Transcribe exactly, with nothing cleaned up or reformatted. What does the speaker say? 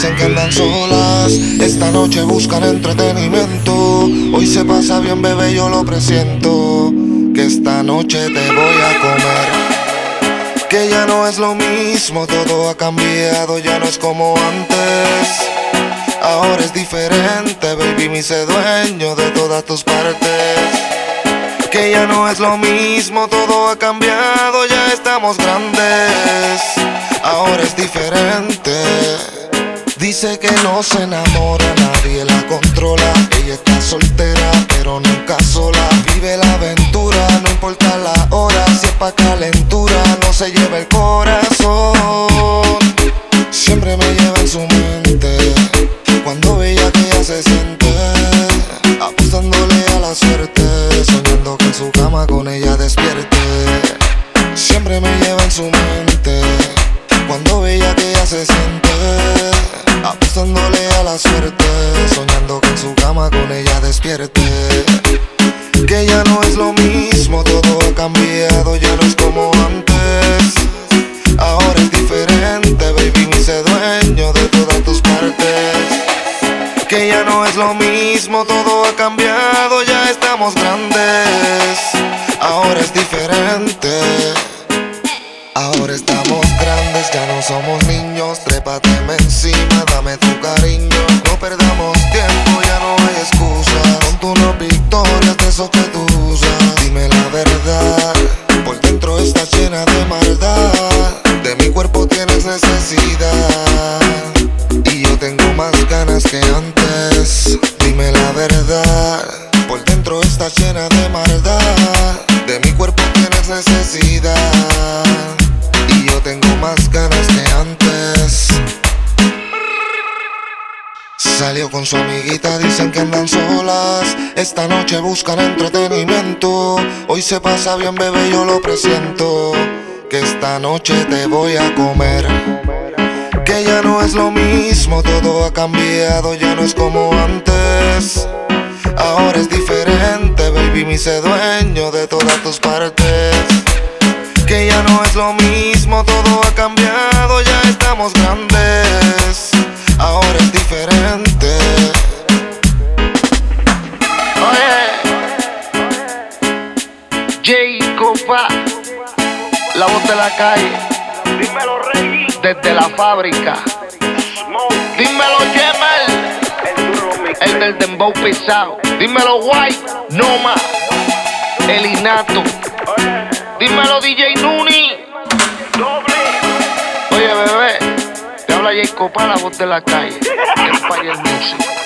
dicen que andan solas. Esta noche buscan entretenimiento. Hoy se pasa bien, bebé, yo lo presiento. Que esta noche te voy a comer. Que ya no es lo mismo, todo ha cambiado, ya no es como antes. Ahora es diferente, baby, me hice dueño de todas tus partes. Que ya no es lo mismo, todo ha cambiado, ya estamos grandes. Ahora es diferente. Dice que no se enamora, nadie la controla. Ella está soltera, pero nunca sola. Vive la aventura, no importa la hora. Si es pa' calentura, no se lleva el corazón. Siempre me lleva en su mente cuando veía que ella se siente, apostándole a la suerte, soñando que en su cama con ella despierte. Siempre me lleva en su mente cuando veía que ella se siente, apostándole a la suerte, soñando que en su cama con ella despierte. Que ya no es lo mismo, todo ha cambiado, ya no es como antes. Ahora es diferente, baby, me hice dueño de todas tus partes. Que ya no es lo mismo, todo ha cambiado, ya estamos grandes. Ahora es diferente. Ahora estamos grandes, ya no somos niños. Trépateme encima, dame tu cariño. No perdamos tiempo, ya no hay excusa. Con tu no victorias de esos que tú usas. Dime la verdad, por dentro estás llena de maldad. De mi cuerpo tienes necesidad y yo tengo más ganas que antes. Dime la verdad, por dentro estás llena de maldad. De mi cuerpo tienes necesidad y yo tengo más ganas que antes. Salió con su amiguita, dicen que andan solas. Esta noche buscan entretenimiento. Hoy se pasa bien, bebé, yo lo presiento. Que esta noche te voy a comer. Que ya no es lo mismo, todo ha cambiado, ya no es como antes. Ahora es diferente, baby, me hice dueño de todas tus partes. Que ya no es lo mismo, todo ha cambiado, ya estamos grandes. Ahora es diferente. Oye, Jacoba, la voz de la calle. Dímelo, Rey. Desde la fábrica. Smoke. Dímelo, Yemal, El duro mix. el del dembow pisado. Dímelo, White, Noma, el Inato. Oye, Dímelo, D J Nuni. doble. Oye, bebé, te habla Jacoba, la voz de la calle. Empire Music.